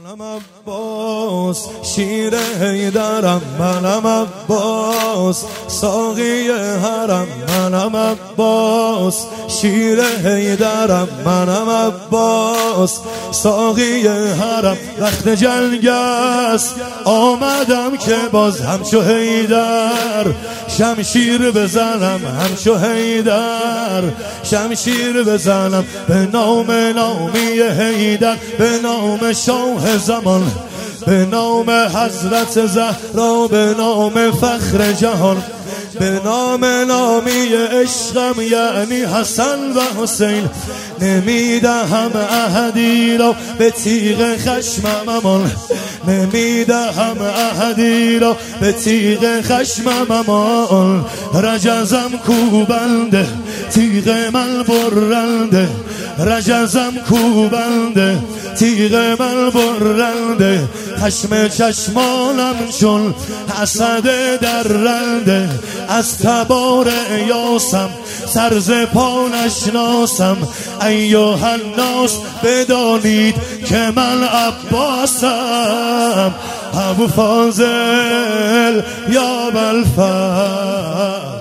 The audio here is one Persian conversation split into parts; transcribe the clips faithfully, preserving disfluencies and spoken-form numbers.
منم عباس شیر حیدرم، منم عباس ساقی حرم، منم عباس شیر حیدرم، منم عباس ساقی حرم. وقت جنگ است آمدم که باز همچو حیدر شمشیر بزنم، همچو حیدر شمشیر بزنم. به نام نامی حیدر، به نام شاه زمان، به نام حضرت زهرا، به نام فخر جهان، به نام نامی عشقم یعنی حسن و حسین. نمیدهم احدی را به تیغ خشمم امان، نمیدهم احدی را به تیغ خشمم امان. رجزم کوبنده تیغ من برنده، رجزم کوبنده تیغ من برنده. خشم چشمانم چون حسد درنده، از تبار یاسم سرز پا نشناسم. ایها الناس بدانید که من عباسم، ابو فاضل یا بلفر.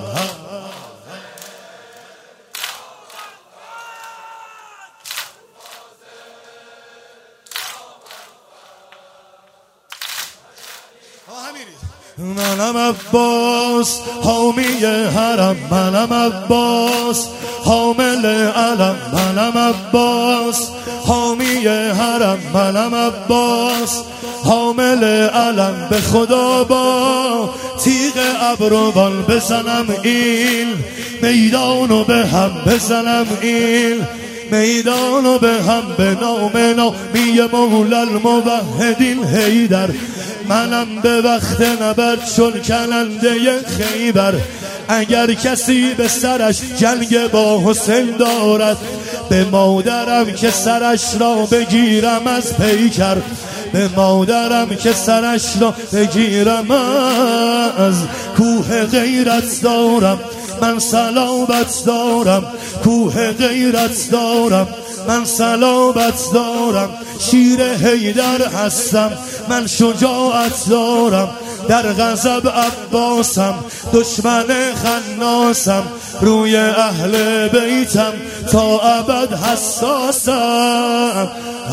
منم عباس حامی حرم، منم عباس حامل علم، منم عباس حامی حرم، منم عباس حامل علم. به خدا با تیغ ابروان بزنم این میدانو به هم، بزنم این میدانو به هم. به نام نامی مولا الموحدین حیدر، منم به وقت نبرد چون کننده خیبر. اگر کسی به سرش جنگ با حسین دارد، به مادرم که سرش را بگیرم از پیکر، به مادرم که سرش را بگیرم از کوه غیرت دارم. من صلابت دارم، کوه غیرت دارم، من صلابت دارم. شیر حیدر هستم، من شجاعت دارم. در غضب عباسم، دشمن خناسم. روی اهل بیتم تا ابد حساسم.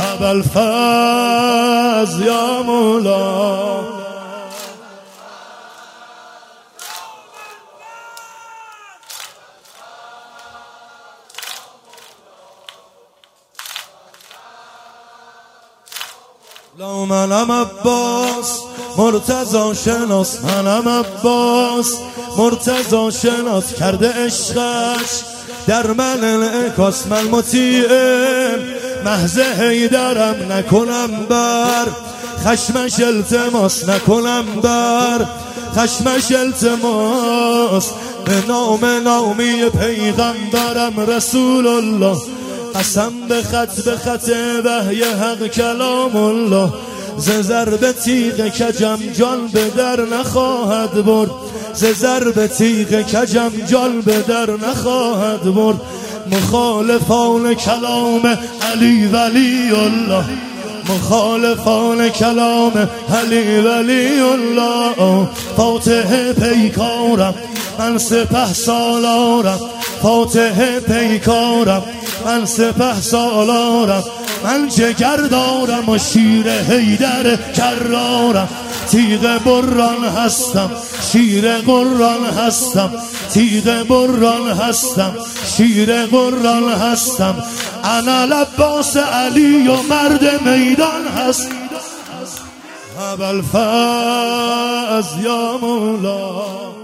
ابوالفضل یا مولا. لا منم عباس مرتضی شناس، منم عباس مرتضی شناس. کرده عشقش در من انعکاس، من مطیع محض حیدرم. نکنم بر خشمش التماس، نکنم بر خشمش التماس. به نام نامی پیغمبرم رسول الله، قسم به خط به خط وحی حق کلام الله. ز ضرب تیغ کجم جان به در نخواهد برد، ز ضرب تیغ کجم جان به در نخواهد برد. مخالفان کلام علی ولی الله، مخالفان کلام علی ولی الله. فاتح پیکارم من سپه سالارم، فاتح پیکارم من سپه سالارم. من جگر دارم و شیر حیدر کرارم. تیغ بران هستم، شیر قران هستم. تیغ بران هستم، شیر قران هستم. انا لباس علی و مرد میدان هست. ابوالفضل یا مولا.